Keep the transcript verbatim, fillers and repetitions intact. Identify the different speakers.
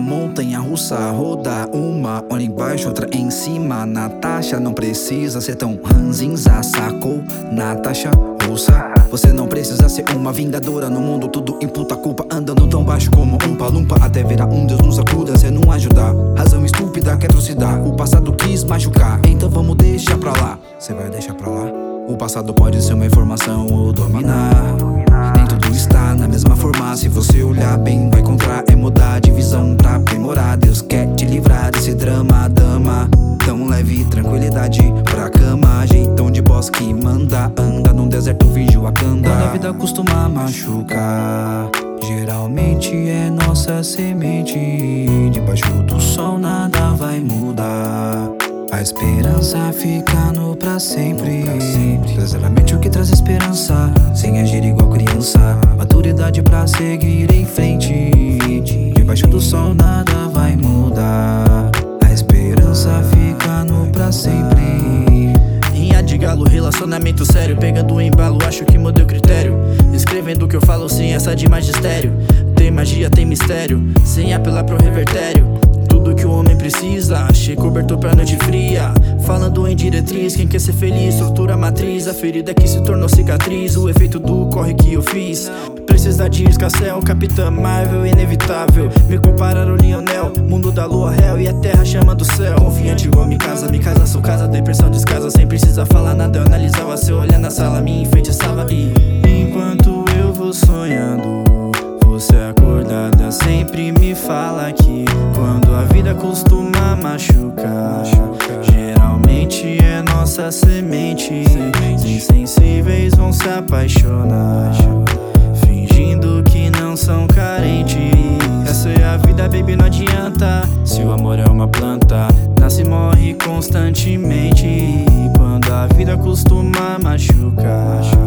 Speaker 1: montanha russa, rodar uma olha embaixo, outra em cima. Natasha não precisa ser tão ranzinza, sacou? Natasha russa. Você não precisa ser uma vingadora, no mundo tudo imputa culpa, andando tão baixo como um palumpa, até virar um Deus nos acuda, cê não ajudar. Razão estúpida quer trucidar, o passado quis machucar, então vamos deixar pra lá. Cê vai deixar pra lá? O passado pode ser uma informação ou dominar. Nem tudo está na mesma forma, se você olhar bem vai encontrar. É mudar de visão pra aprimorar, Deus quer te livrar desse drama, dama. Tão leve, tranquilidade pra cama, jeitão de boss que manda. Anda num deserto, fingiu a canda. Quando a vida costuma machucar, geralmente é nossa semente. Debaixo do sol nada vai mudar, a esperança fica no pra sempre. Trazer a mente o que traz esperança, sem agir igual criança. Maturidade pra seguir em frente. Debaixo do sol nada vai mudar, a esperança fica no pra sempre. Rinha de galo, relacionamento sério, pegando o embalo, acho que mudei o critério. Escrevendo o que eu falo sem essa de magistério. Tem magia, tem mistério, sem apelar pro revertério. Tudo que o homem precisa, achei cobertor pra noite fria. Falando em diretriz, quem quer ser feliz, estrutura a matriz. A ferida que se tornou cicatriz, o efeito do corre que eu fiz. Precisa de escassel, Capitã Marvel, inevitável. Me compararam Lionel, mundo da lua réu e a terra chama do céu. Confiante igual me casa, me casa, sou casa, depressão descasa. Sem precisar falar nada, eu analisava. Se eu olhar na sala, me enfeitiçava. E enquanto eu vou sonhando, você acordada sempre me fala que quando a vida costuma machucar, geralmente é nossa semente. Insensíveis vão se apaixonar, fingindo que não são carentes. Essa é a vida, baby, não adianta. Se o amor é uma planta, nasce e morre constantemente. Quando a vida costuma machucar,